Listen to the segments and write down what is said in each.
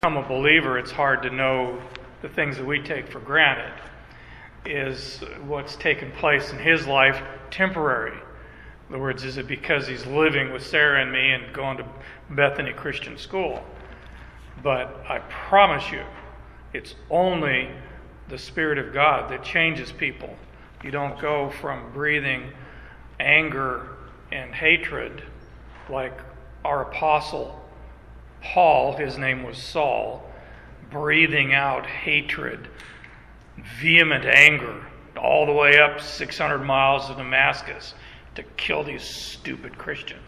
Become a believer, it's hard to know the things that we take for granted. Is what's taken place in his life temporary? In other words, is it because he's living with Sarah and me and going to Bethany Christian School? But I promise you, it's only the Spirit of God that changes people. You don't go from breathing anger and hatred like our apostle Paul, his name was Saul, breathing out hatred, vehement anger, all the way up 600 miles to Damascus to kill these stupid Christians,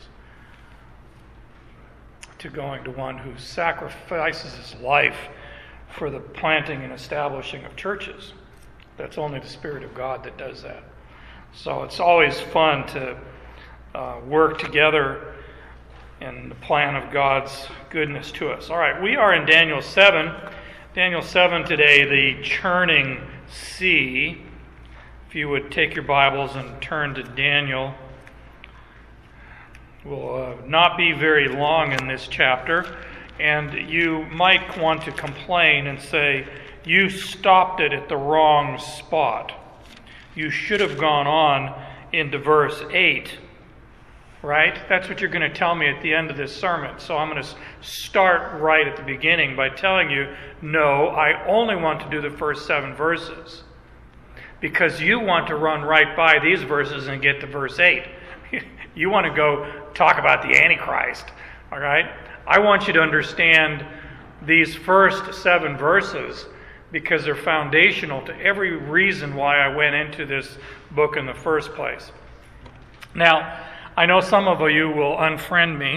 to going to one who sacrifices his life for the planting and establishing of churches. That's only the Spirit of God that does that. So it's always fun to work together in the plan of God's goodness to us. All right, we are in Daniel 7. Daniel 7 today, the churning sea. If you would take your Bibles and turn to Daniel. We'll not be very long in this chapter. And you might want to complain and say, you stopped it at the wrong spot. You should have gone on into verse 8. Right? That's what you're going to tell me at the end of this sermon. So I'm going to start right at the beginning by telling you, no, I only want to do the first 7 verses. Because you want to run right by these verses and get to verse 8. You want to go talk about the Antichrist. All right? I want you to understand these first 7 verses because they're foundational to every reason why I went into this book in the first place. Now, I know some of you will unfriend me.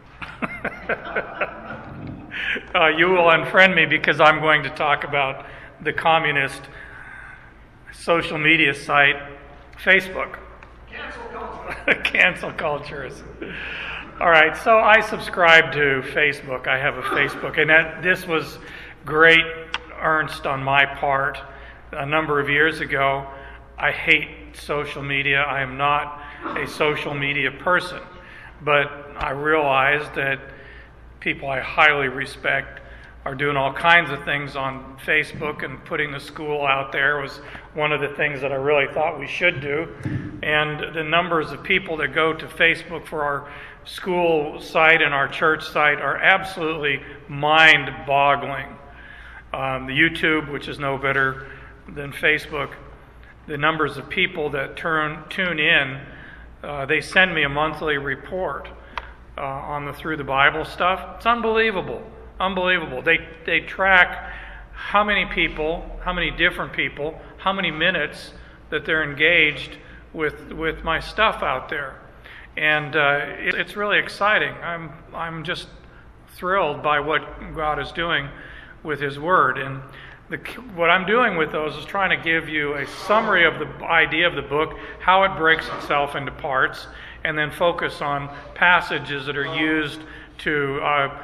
You will unfriend me because I'm going to talk about the communist social media site, Facebook. Cancel culture. Cancel cultures. All right, so I subscribe to Facebook. I have a Facebook, and this was great earnest on my part a number of years ago. I hate social media. I am not a social media person, but I realized that people I highly respect are doing all kinds of things on Facebook, and putting the school out there was one of the things that I really thought we should do. And the numbers of people that go to Facebook for our school site and our church site are absolutely mind-boggling. The YouTube, which is no better than Facebook, the numbers of people that tune in, they send me a monthly report on the Through the Bible stuff. It's unbelievable. Unbelievable. They track how many people, how many different people, how many minutes that they're engaged with my stuff out there. And it's really exciting. I'm just thrilled by what God is doing with His Word. And what I'm doing with those is trying to give you a summary of the idea of the book, how it breaks itself into parts, and then focus on passages that are used to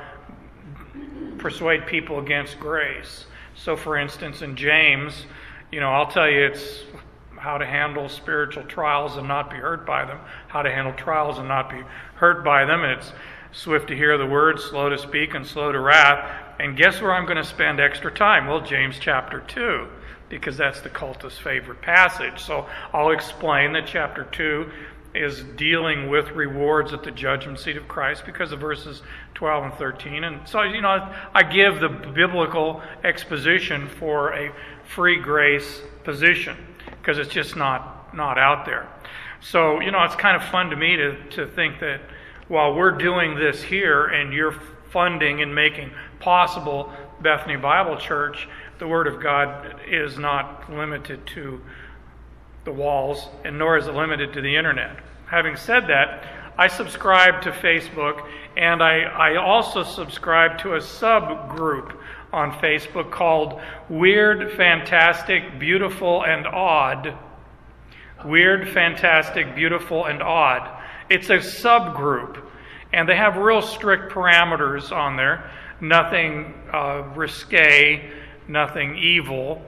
persuade people against grace. So, for instance, in James, I'll tell you it's how to handle spiritual trials and not be hurt by them, how to handle trials and not be hurt by them, and it's swift to hear the word, slow to speak, and slow to wrath. And guess where I'm going to spend extra time? Well, James chapter 2, because that's the cultist's favorite passage. So I'll explain that chapter 2 is dealing with rewards at the judgment seat of Christ because of verses 12 and 13. And so, I give the biblical exposition for a free grace position because it's just not out there. So, it's kind of fun to me to think that while we're doing this here and you're funding and making possible Bethany Bible Church, the Word of God is not limited to the walls, and nor is it limited to the internet. Having said that, I subscribe to Facebook, and I also subscribe to a subgroup on Facebook called Weird, Fantastic, Beautiful, and Odd. Weird, Fantastic, Beautiful, and Odd. It's a subgroup, and they have real strict parameters on there. Nothing risque, nothing evil,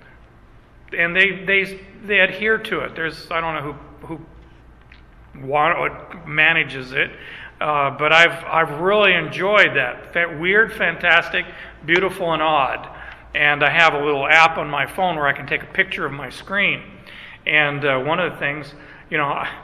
and they adhere to it. I don't know who manages it. But I've really enjoyed that. Weird, fantastic, beautiful, and odd. And I have a little app on my phone where I can take a picture of my screen. And one of the things, when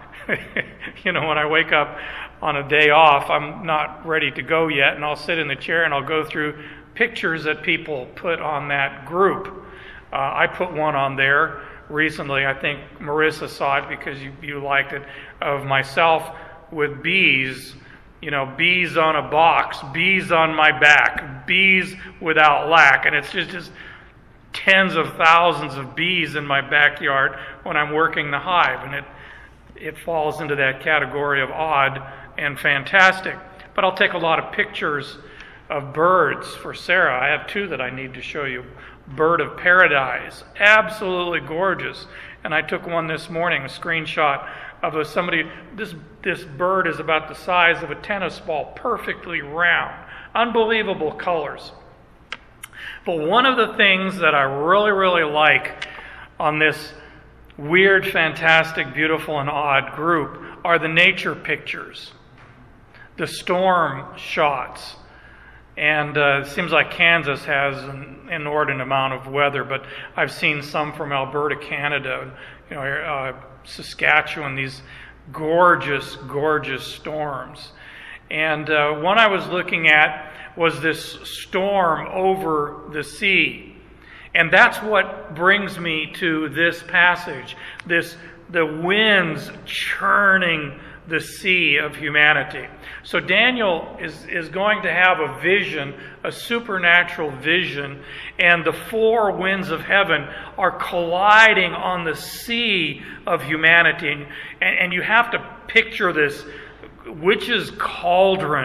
I wake up on a day off, I'm not ready to go yet, and I'll sit in the chair and I'll go through pictures that people put on that group. I put one on there recently. I think Marissa saw it because you liked it, of myself with bees. Bees on a box, bees on my back, bees without lack. And it's just tens of thousands of bees in my backyard when I'm working the hive. And it falls into that category of odd and fantastic. But I'll take a lot of pictures of birds for Sarah. I have two that I need to show you. Bird of paradise, absolutely gorgeous. And I took one this morning, a screenshot of somebody. This bird is about the size of a tennis ball, perfectly round, unbelievable colors. But one of the things that I really, really like on this weird, fantastic, beautiful, and odd group are the nature pictures, the storm shots. And it seems like Kansas has an inordinate amount of weather, but I've seen some from Alberta, Canada, Saskatchewan, these gorgeous, gorgeous storms. And one I was looking at was this storm over the sea. And that's what brings me to this passage, the winds churning the sea of humanity. So Daniel is going to have a vision, a supernatural vision, and the four winds of heaven are colliding on the sea of humanity. And you have to picture this witch's cauldron,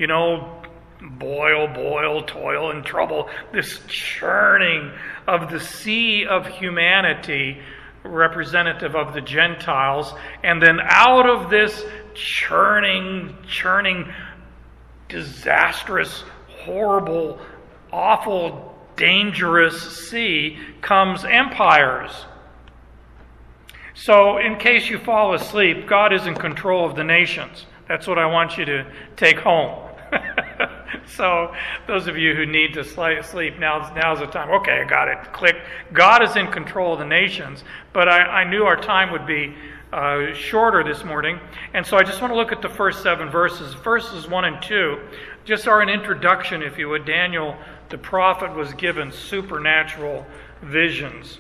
boil, toil, and trouble, this churning of the sea of humanity, representative of the Gentiles, and then out of this churning, disastrous, horrible, awful, dangerous sea comes empires. So, in case you fall asleep, God is in control of the nations. That's what I want you to take home. So, those of you who need to sleep, now's the time. Okay, I got it. Click. God is in control of the nations, but I knew our time would be shorter this morning, and so I just want to look at the first 7 verses. Verses 1 and 2 just are an introduction, if you would. Daniel, the prophet, was given supernatural visions.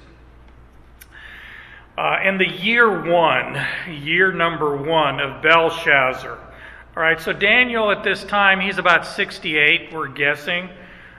In the year number 1 of Belshazzar. All right, so Daniel at this time, he's about 68, we're guessing.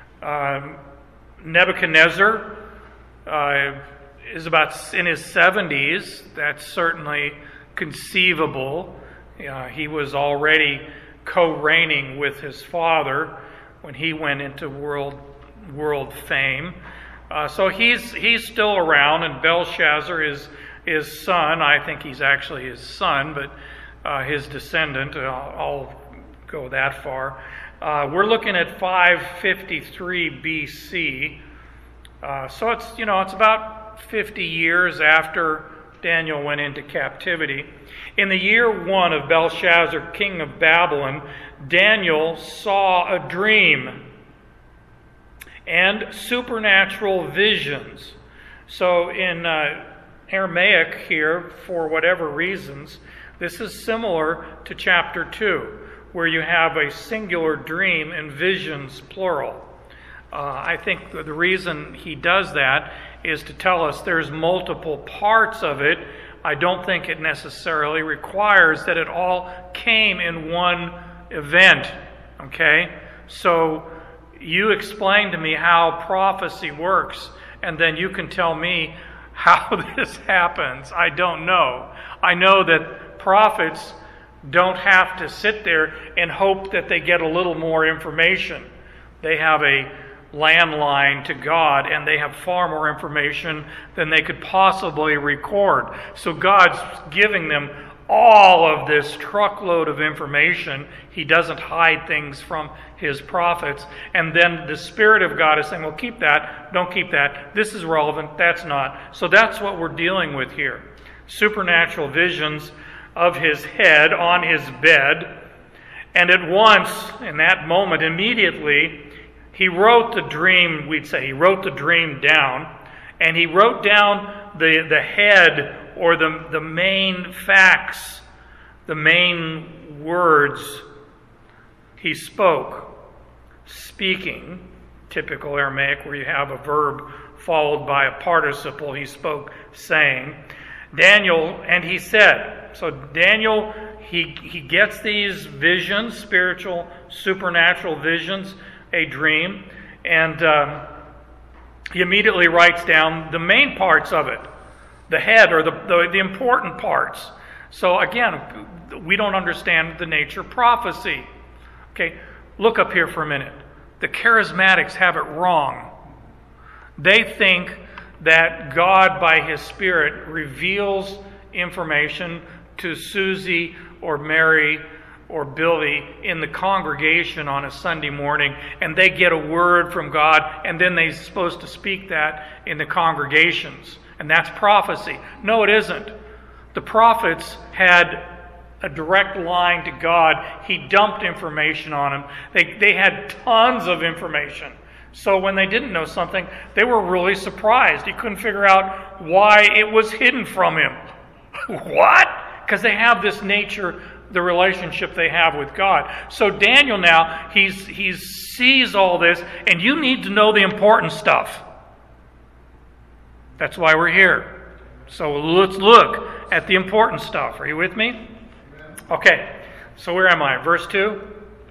Nebuchadnezzar is about in his 70s. That's certainly conceivable. He was already co-reigning with his father when he went into world fame. So he's still around, and Belshazzar is his son. I think he's actually his son, but his descendant. I'll go that far. We're looking at 553 BC. So it's about 50 years after Daniel went into captivity. In the year 1 of Belshazzar, king of Babylon, Daniel saw a dream and supernatural visions. So in Aramaic here, for whatever reasons, this is similar to chapter 2, where you have a singular dream and visions, plural. I think the reason he does that is to tell us there's multiple parts of it. I don't think it necessarily requires that it all came in one event. Okay? So you explain to me how prophecy works, and then you can tell me how this happens. I don't know. I know that prophets don't have to sit there and hope that they get a little more information. They have a landline to God, and they have far more information than they could possibly record. So God's giving them all of this truckload of information. He doesn't hide things from his prophets. And then the Spirit of God is saying, well, keep that, don't keep that. This is relevant, that's not. So that's what we're dealing with here. Supernatural visions of his head on his bed. And at once, in that moment, immediately, he wrote the dream, we'd say, he wrote the dream down, and he wrote down the head or the main facts, the main words he spoke. Speaking, typical Aramaic where you have a verb followed by a participle, he spoke, saying. Daniel, and he said. So Daniel, he gets these visions, spiritual, supernatural visions, a dream, and he immediately writes down the main parts of it, the head or the important parts. So again, we don't understand the nature of prophecy. Okay, look up here for a minute. The charismatics have it wrong. They think that God, by His Spirit, reveals information to Susie or Mary or Billy in the congregation on a Sunday morning, and they get a word from God, and then they're supposed to speak that in the congregations. And that's prophecy. No, it isn't. The prophets had a direct line to God. He dumped information on them. They had tons of information. So when they didn't know something, they were really surprised. He couldn't figure out why it was hidden from him. What? Because they have this nature, the relationship they have with God. So Daniel now, he sees all this, and you need to know the important stuff. That's why we're here. So let's look at the important stuff. Are you with me? Okay. So where am I? Verse 2?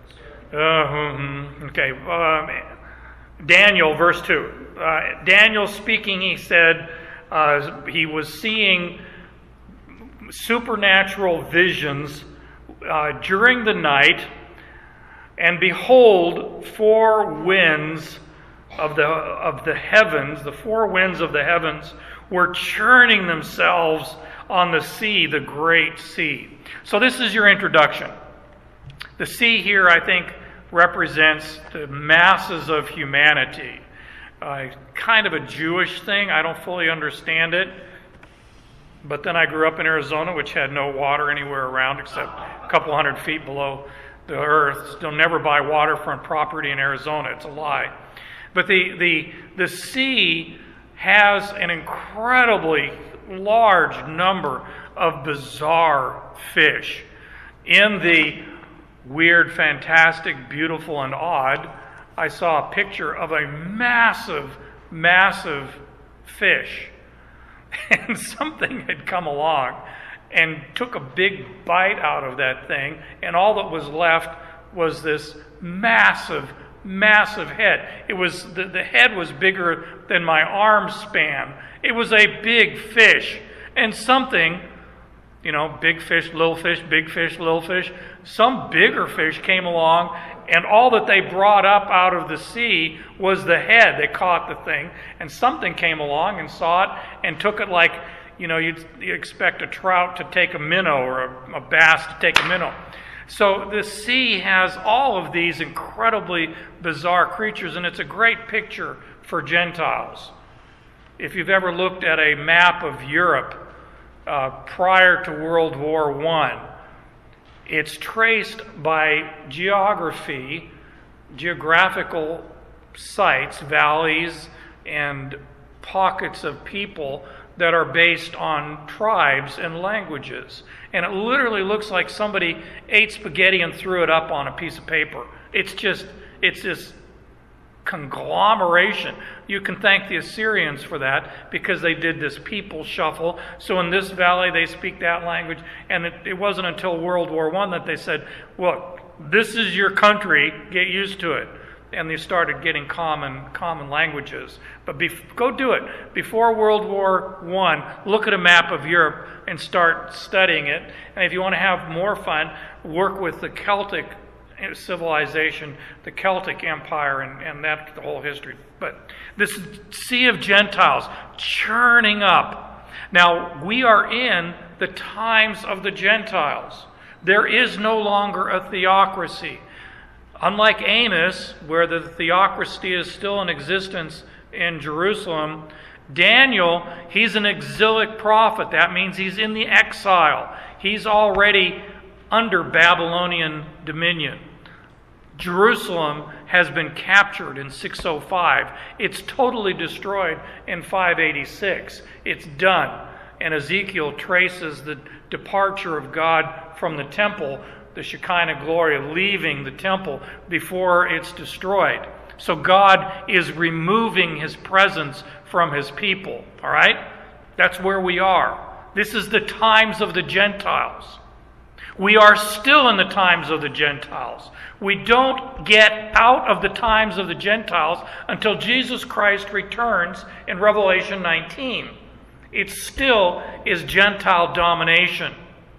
Okay. Daniel, verse 2. Daniel speaking, he said he was seeing supernatural visions during the night, and behold, four winds of the heavens, the four winds of the heavens, were churning themselves on the sea, the great sea. So this is your introduction. The sea here, I think, represents the masses of humanity. Kind of a Jewish thing. I don't fully understand it. But then I grew up in Arizona, which had no water anywhere around except a couple hundred feet below the earth. You'll never buy waterfront property in Arizona. It's a lie. But the sea has an incredibly large number of bizarre fish. In the weird, fantastic, beautiful, and odd, I saw a picture of a massive, massive fish. And something had come along and took a big bite out of that thing, and all that was left was this massive, massive head. It was the head was bigger than my arm span. It was a big fish. And something, big fish, little fish, big fish, little fish, some bigger fish came along, and all that they brought up out of the sea was the head. They caught the thing, and something came along and saw it and took it like, you'd expect a trout to take a minnow or a bass to take a minnow. So the sea has all of these incredibly bizarre creatures, and it's a great picture for Gentiles. If you've ever looked at a map of Europe prior to World War I, it's traced by geographical sites, valleys, and pockets of people that are based on tribes and languages. And it literally looks like somebody ate spaghetti and threw it up on a piece of paper. It's this conglomeration. You can thank the Assyrians for that because they did this people shuffle. So in this valley they speak that language, and it wasn't until World War I that they said, look, this is your country, get used to it. And they started getting common languages. But go do it. Before World War I, look at a map of Europe and start studying it. And if you want to have more fun, work with the Celtic civilization, the Celtic Empire, and that's the whole history. But this sea of Gentiles churning up. Now, we are in the times of the Gentiles. There is no longer a theocracy. Unlike Amos, where the theocracy is still in existence in Jerusalem, Daniel, he's an exilic prophet. That means he's in the exile. He's already under Babylonian dominion. Jerusalem has been captured in 605. It's totally destroyed in 586. It's done. And Ezekiel traces the departure of God from the temple, the Shekinah glory leaving the temple before it's destroyed. So God is removing his presence from his people. All right? That's where we are. This is the times of the Gentiles. We are still in the times of the Gentiles. We don't get out of the times of the Gentiles until Jesus Christ returns in Revelation 19. It still is Gentile domination.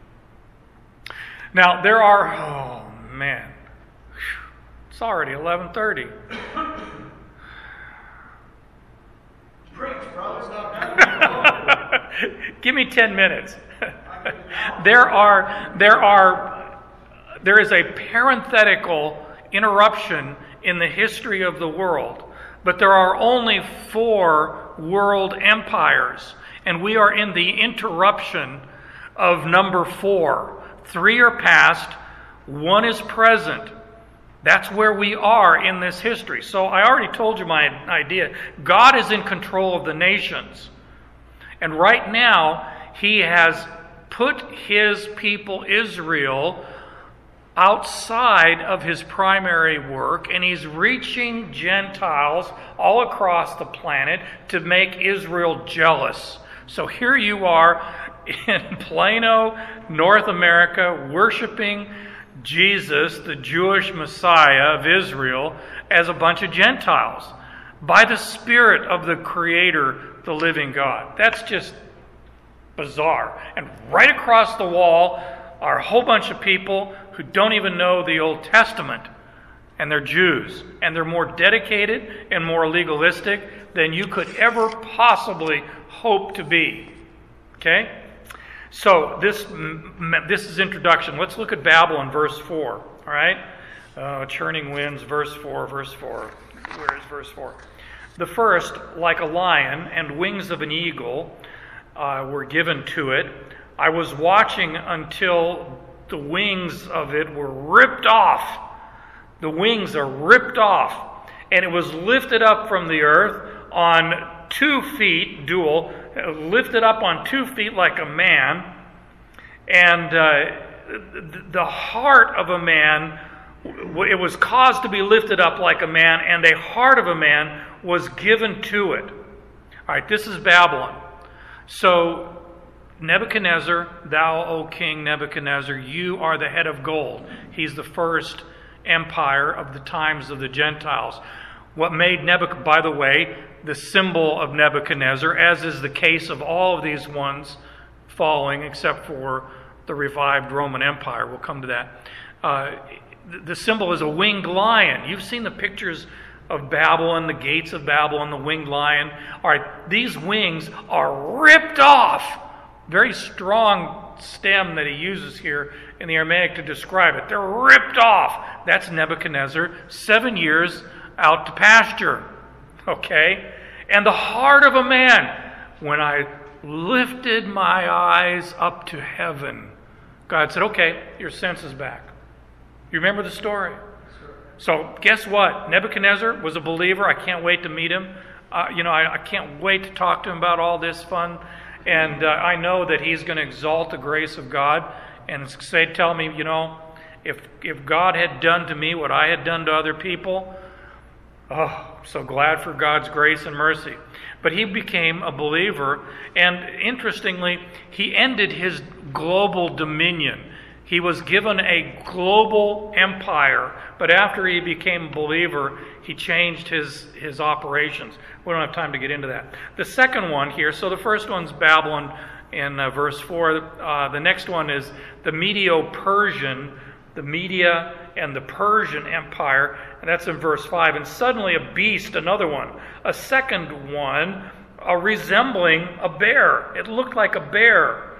Now, there are... Oh, man. It's already 11:30. Give me 10 minutes. There is a parenthetical interruption in the history of the world, but there are only 4 world empires, and we are in the interruption of number 4. 3 are past, 1 is present. That's where we are in this history. So I already told you my idea. God is in control of the nations. And right now, he has put his people, Israel, outside of his primary work, and he's reaching Gentiles all across the planet to make Israel jealous. So here you are in Plano, North America, worshiping Jesus, the Jewish Messiah of Israel, as a bunch of Gentiles by the Spirit of the Creator, the living God. That's just bizarre. And right across the wall are a whole bunch of people who don't even know the Old Testament, and they're Jews, and they're more dedicated and more legalistic than you could ever possibly hope to be. Okay? So this is introduction. Let's look at Babylon, verse 4. All right? Churning winds, verse 4. Where is verse 4? The first, like a lion, and wings of an eagle were given to it. I was watching until the wings of it were ripped off. The wings are ripped off. And it was lifted up from the earth on 2 feet, lifted up on 2 feet like a man. And the heart of a man, it was caused to be lifted up like a man, and a heart of a man was given to it. All right, this is Babylon. So, Nebuchadnezzar, thou, O King Nebuchadnezzar, you are the head of gold. He's the first empire of the times of the Gentiles. What made Nebuchadnezzar, by the way, the symbol of Nebuchadnezzar, as is the case of all of these ones following, except for the revived Roman Empire. We'll come to that. The symbol is a winged lion. You've seen the pictures of Babylon, the gates of Babylon, the winged lion. All right, these wings are ripped off. Very strong stem that he uses here in the Aramaic to describe it. They're ripped off. That's Nebuchadnezzar, 7 years out to pasture. Okay? And the heart of a man, when I lifted my eyes up to heaven, God said, okay, your sense is back. You remember the story? So guess what? Nebuchadnezzar was a believer. I can't wait to meet him. I can't wait to talk to him about all this fun. And I know that he's going to exalt the grace of God and tell me, if God had done to me what I had done to other people, so glad for God's grace and mercy. But he became a believer, and interestingly, he ended his global dominion. He was given a global empire, but after he became a believer, he changed his operations. We don't have time to get into that. The second one here, so the first one's Babylon in verse 4. The next one is the Medo-Persian, the Media and the Persian Empire, and that's in verse 5. And suddenly a beast, another one, a second one, resembling a bear. It looked like a bear.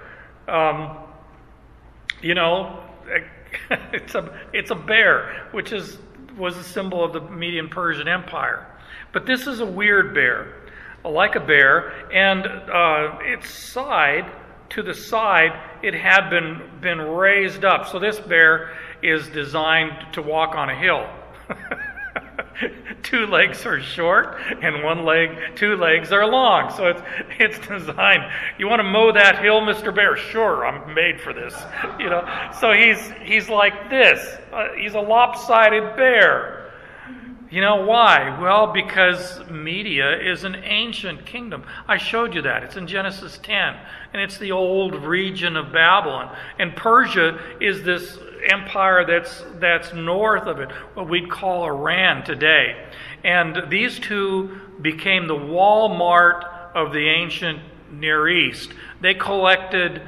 It's a bear, which was a symbol of the Median Persian Empire. But this is a weird bear, like a bear, and its side to the side, it had been raised up. So this bear is designed to walk on a hill. 2 legs are short and 2 legs are long. So it's designed. You want to mow that hill, Mr. Bear? Sure, I'm made for this. So he's like this. He's a lopsided bear. You know why? Well, because Media is an ancient kingdom. I showed you that. It's in Genesis 10. And it's the old region of Babylon. And Persia is this empire that's north of it, what we'd call Iran today. And these two became the Walmart of the ancient Near East. They collected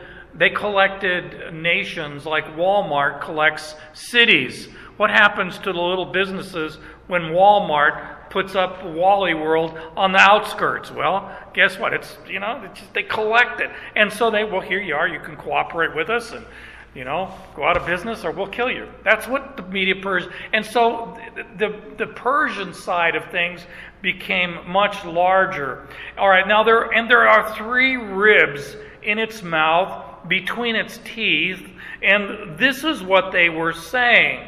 nations like Walmart collects cities. What happens to the little businesses when Walmart puts up Wally World on the outskirts? Well, guess what? They collect it. And so here you are, you can cooperate with us and, go out of business or we'll kill you. That's what the Media Persian. And so the Persian side of things became much larger. All right, now there are 3 ribs in its mouth between its teeth, and this is what they were saying.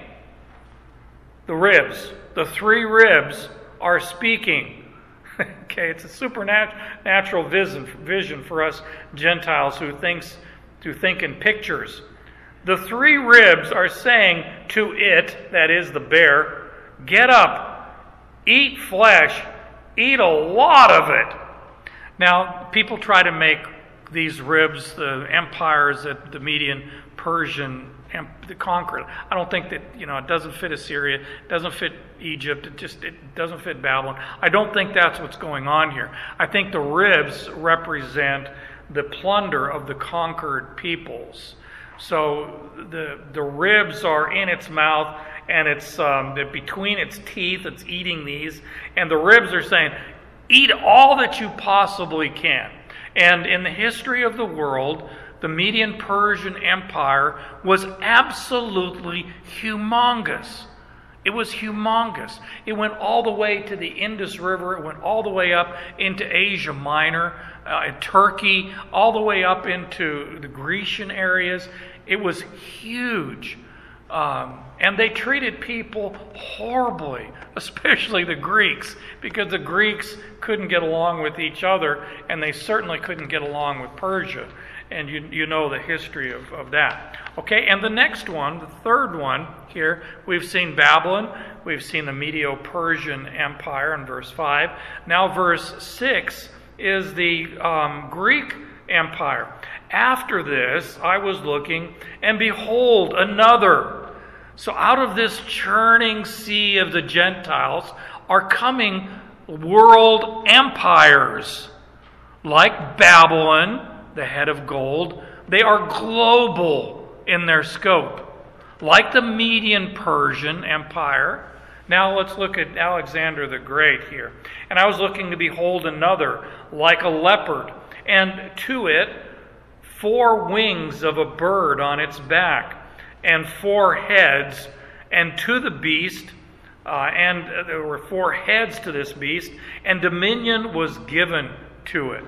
The ribs, the 3 ribs are speaking. Okay, it's a supernatural vision for us Gentiles who think in pictures. The 3 ribs are saying to it, that is the bear, get up, eat flesh, eat a lot of it. Now, people try to make these ribs the empires that the Median Persian conquered. I don't think that, it doesn't fit Assyria, it doesn't fit Egypt, it doesn't fit Babylon. I don't think that's what's going on here. I think the ribs represent the plunder of the conquered peoples. So the ribs are in its mouth, and it's between its teeth, it's eating these, and the ribs are saying, eat all that you possibly can. And in the history of the world, the Median Persian Empire was absolutely humongous. It was humongous. It went all the way to the Indus River. It went all the way up into Asia Minor, Turkey, all the way up into the Grecian areas. It was huge. And they treated people horribly, especially the Greeks, because the Greeks couldn't get along with each other, and they certainly couldn't get along with Persia. And you know the history of that. Okay, and the next one, the third one here, we've seen Babylon, we've seen the Medo-Persian Empire in verse 5. Now verse 6 is the Greek Empire. After this, I was looking, and behold, another. So out of this churning sea of the Gentiles are coming world empires like Babylon, the head of gold. They are global in their scope, like the Median Persian Empire. Now let's look at Alexander the Great here. And I was looking to behold another, like a leopard, and to it 4 wings of a bird on its back, and 4 heads, and to the beast, and there were 4 heads to this beast, and dominion was given to it.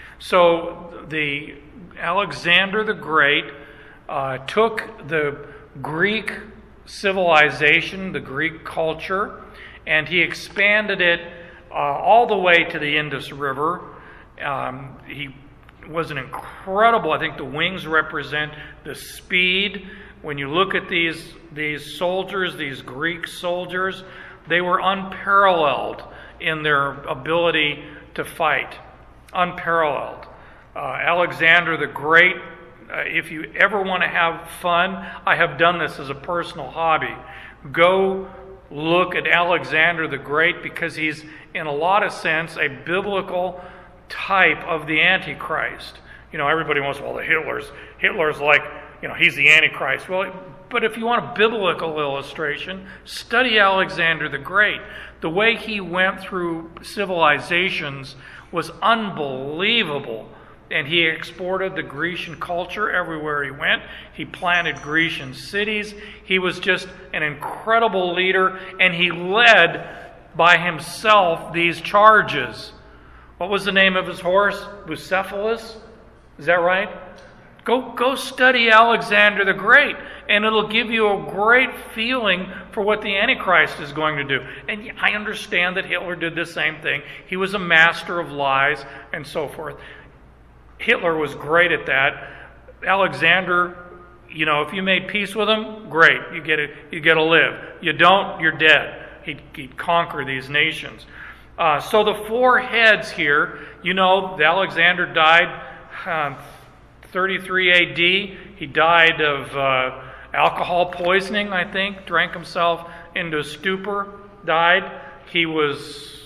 So the Alexander the Great took the Greek civilization, the Greek culture, and he expanded it all the way to the Indus River. He was an incredible, I think the wings represent the speed. When you look at these soldiers, these Greek soldiers, they were unparalleled in their ability to fight. Unparalleled. Alexander the Great, if you ever want to have fun, I have done this as a personal hobby. Go look at Alexander the Great, because he's, in a lot of sense, a biblical type of the Antichrist. Everybody wants, well, Hitler's like, he's the Antichrist. Well, but if you want a biblical illustration, study Alexander the Great. The way he went through civilizations was unbelievable. And he exported the Grecian culture everywhere he went. He planted Grecian cities. He was just an incredible leader, and he led by himself these charges. What was the name of his horse? Bucephalus? Is that right? Go study Alexander the Great, and it'll give you a great feeling for what the Antichrist is going to do. And I understand that Hitler did the same thing. He was a master of lies and so forth. Hitler was great at that. Alexander, if you made peace with him, great. You get to live. You don't, you're dead. He'd conquer these nations. So the four heads here, Alexander died 33 A.D. He died of alcohol poisoning, I think. Drank himself into a stupor, died. He was,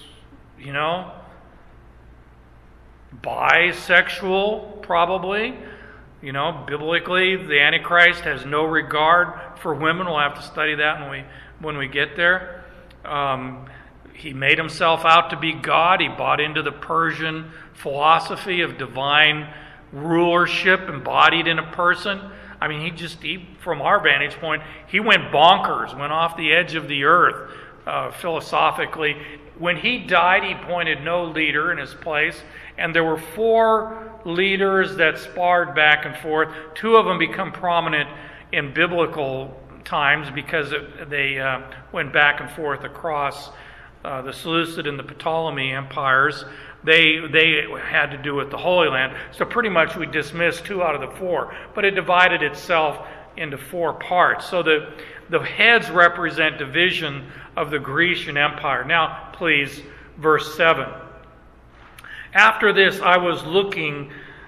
bisexual, probably. Biblically, the Antichrist has no regard for women. We'll have to study that when we get there. He made himself out to be God. He bought into the Persian philosophy of divine rulership embodied in a person. I mean, he from our vantage point, he went bonkers, went off the edge of the earth philosophically. When he died, he appointed no leader in his place, and there were four leaders that sparred back and forth. Two of them become prominent in biblical times because they went back and forth across the Seleucid and the Ptolemy empires. They had to do with the Holy Land. So pretty much we dismissed two out of the four, but it divided itself into four parts. So the heads represent division of the Grecian Empire. Now, please, verse 7. After this, I was looking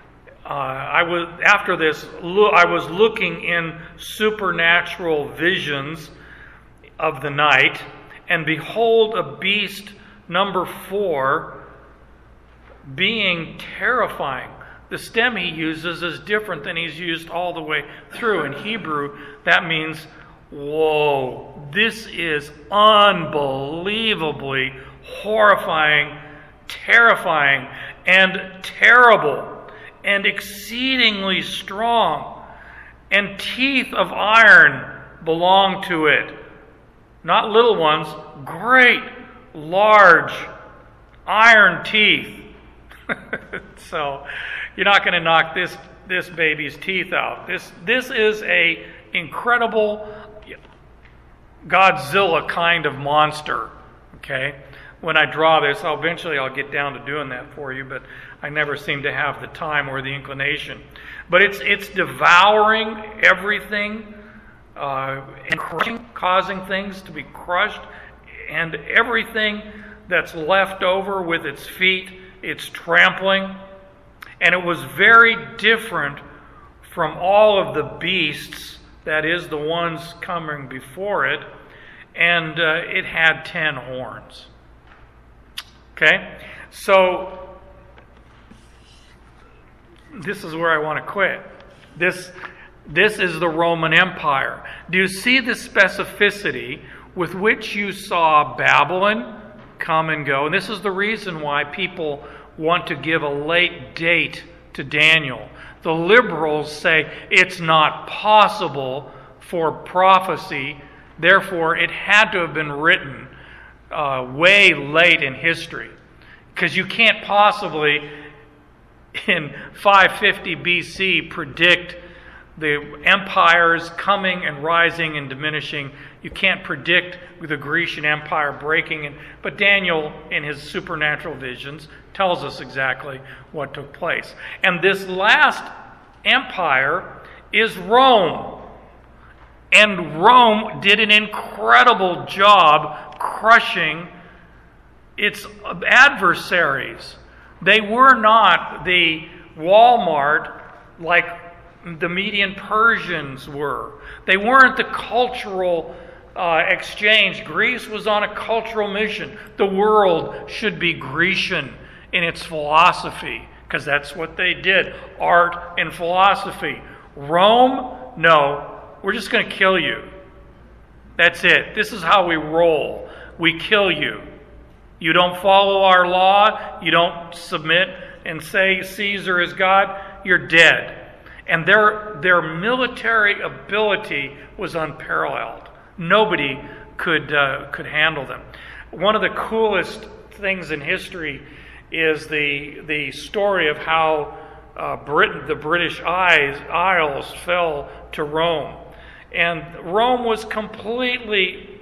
in supernatural visions of the night, and behold, a beast, number 4, being terrifying. The stem he uses is different than he's used all the way through. In Hebrew, that means, whoa, this is unbelievably horrifying, terrifying, and terrible, and exceedingly strong, and teeth of iron belong to it. Not little ones, great, large, iron teeth. So you're not going to knock this baby's teeth out. This is a incredible Godzilla kind of monster. Okay, when I draw this, eventually I'll get down to doing that for you, but I never seem to have the time or the inclination. But it's devouring everything and crushing, causing things to be crushed, and everything that's left over with its feet, it's trampling. And it was very different from all of the beasts, that is, the ones coming before it, and it had 10 horns. Okay? So, this is where I want to quit. This is the Roman Empire. Do you see the specificity with which you saw Babylon come and go? And this is the reason why people want to give a late date to Daniel. The liberals say it's not possible for prophecy, therefore it had to have been written way late in history. Because you can't possibly, in 550 BC, predict the empires coming and rising and diminishing. You can't predict the Grecian Empire breaking. But Daniel, in his supernatural visions, tells us exactly what took place. And this last empire is Rome. And Rome did an incredible job crushing its adversaries. They were not the Walmart like the Median Persians were. They weren't the cultural exchange. Greece was on a cultural mission. The world should be Grecian in its philosophy, because that's what they did, art and philosophy. Rome, no, we're just going to kill you. That's it. This is how we roll. We kill you. You don't follow our law, you don't submit and say Caesar is God, you're dead. And their military ability was unparalleled. Nobody could handle them. One of the coolest things in history is the story of how Britain, the British Isles fell to Rome. And Rome was completely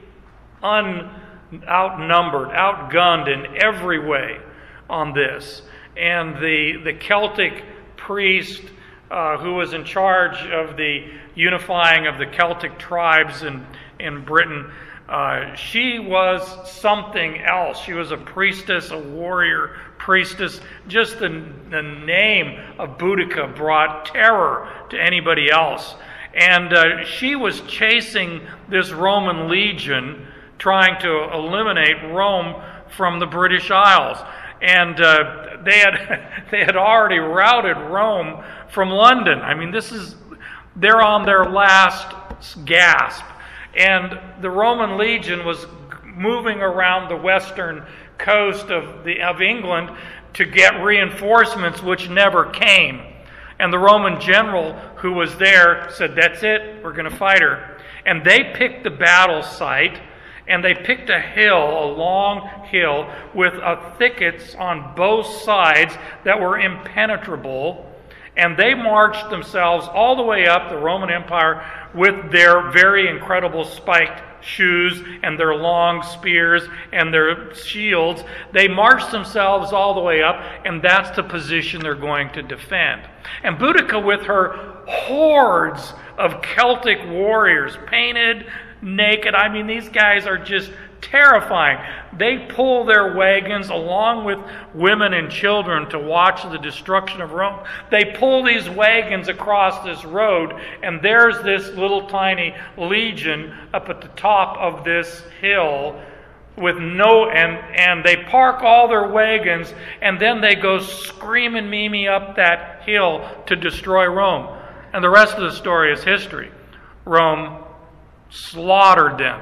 outnumbered, outgunned in every way on this. And the Celtic priest who was in charge of the unifying of the Celtic tribes in Britain, she was something else. She was a priestess, a warrior priestess. Just the name of Boudica brought terror to anybody else. And she was chasing this Roman legion, trying to eliminate Rome from the British Isles. And they had already routed Rome from London. I mean, they're on their last gasp. And the Roman legion was moving around the western coast of England to get reinforcements, which never came. And the Roman general who was there said, "That's it, we're going to fight her." And they picked the battle site, and they picked a hill, a long hill, with thickets on both sides that were impenetrable. And they marched themselves all the way up the Roman Empire with their very incredible spiked shoes and their long spears and their shields. They marched themselves all the way up, and that's the position they're going to defend. And Boudica, with her hordes of Celtic warriors, painted, naked, I mean, these guys are just terrifying. They pull their wagons along with women and children to watch the destruction of Rome. They pull these wagons across this road, and there's this little tiny legion up at the top of this hill with and they park all their wagons, and then they go screaming Mimi up that hill to destroy Rome. And the rest of the story is history. Rome slaughtered them.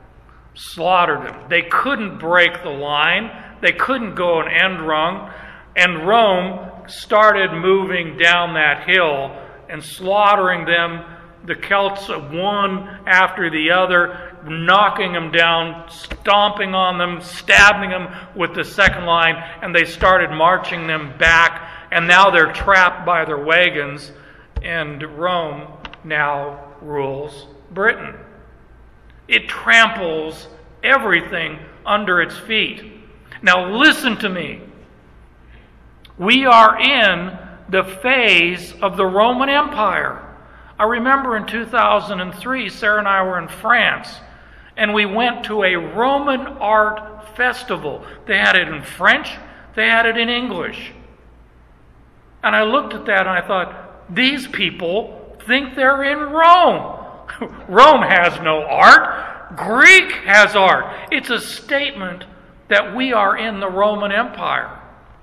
They couldn't break the line. They couldn't go an end run. And Rome started moving down that hill and slaughtering them. The Celts, one after the other, knocking them down, stomping on them, stabbing them with the second line, and they started marching them back. And now they're trapped by their wagons, and Rome now rules Britain. It tramples everything under its feet. Now listen to me. We are in the phase of the Roman Empire. I remember in 2003, Sarah and I were in France, and we went to a Roman art festival. They had it in French, they had it in English. And I looked at that and I thought, these people think they're in Rome. Rome has no art. Greek has art. It's a statement that we are in the Roman Empire.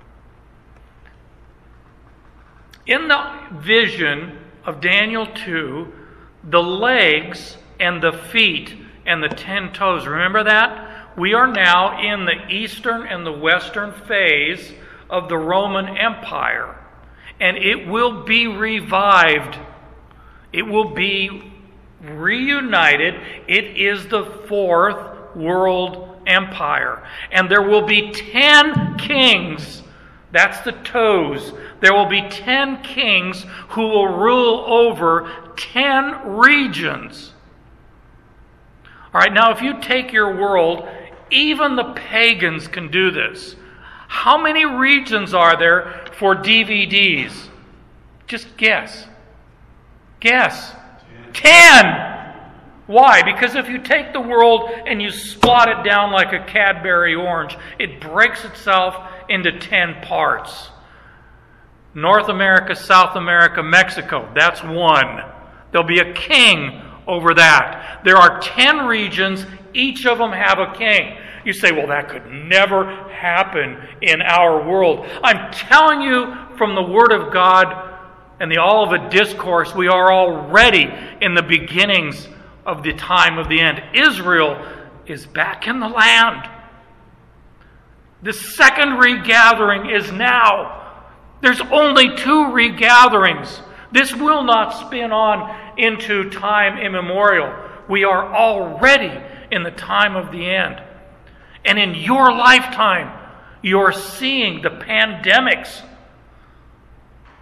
In the vision of Daniel 2, the legs and the feet and the 10 toes, remember that? We are now in the eastern and the western phase of the Roman Empire. And it will be revived. It will be reunited. It is the fourth world empire. And there will be 10 kings. That's the toes. There will be 10 kings who will rule over 10 regions. All right, now if you take your world, even the pagans can do this. How many regions are there for DVDs? Just guess. Guess. 10! Why? Because if you take the world and you spot it down like a Cadbury orange, it breaks itself into 10 parts. North America, South America, Mexico, that's one. There'll be a king over that. There are 10 regions, each of them have a king. You say, well, that could never happen in our world. I'm telling you from the Word of God and the Olivet Discourse, we are already in the beginnings of the time of the end. Israel is back in the land. The second regathering is now. There's only 2 regatherings. This will not spin on into time immemorial. We are already in the time of the end. And in your lifetime, you're seeing the pandemics.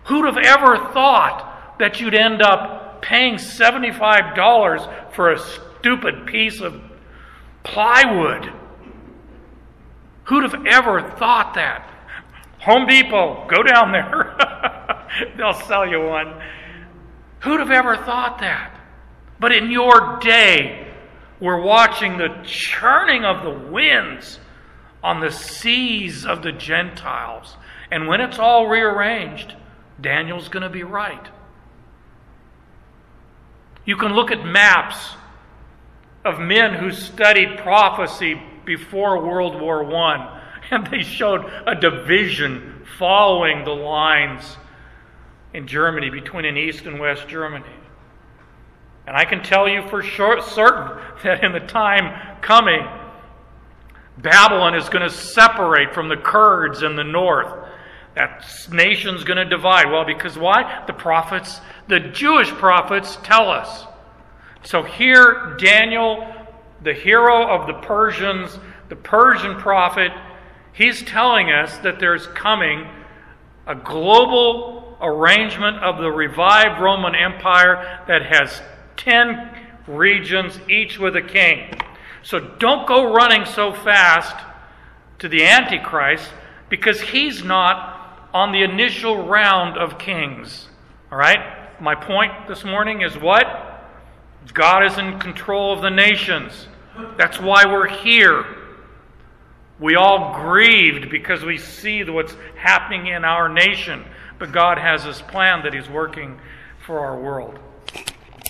Who'd have ever thought that you'd end up paying $75 for a stupid piece of plywood? Who'd have ever thought that? Home Depot, go down there. They'll sell you one. Who'd have ever thought that? But in your day, we're watching the churning of the winds on the seas of the Gentiles. And when it's all rearranged, Daniel's going to be right. You can look at maps of men who studied prophecy before World War I, and they showed a division following the lines in Germany between an East and West Germany. And I can tell you for certain that in the time coming, Babylon is going to separate from the Kurds in the north. That nation's going to divide. Well, because why? The prophets, the Jewish prophets tell us. So here, Daniel, the hero of the Persians, the Persian prophet, he's telling us that there's coming a global arrangement of the revived Roman Empire that has 10 regions, each with a king. So don't go running so fast to the Antichrist, because he's not on the initial round of kings. All right? My point this morning is what? God is in control of the nations. That's why we're here. We all grieved because we see what's happening in our nation. But God has His plan that He's working for our world.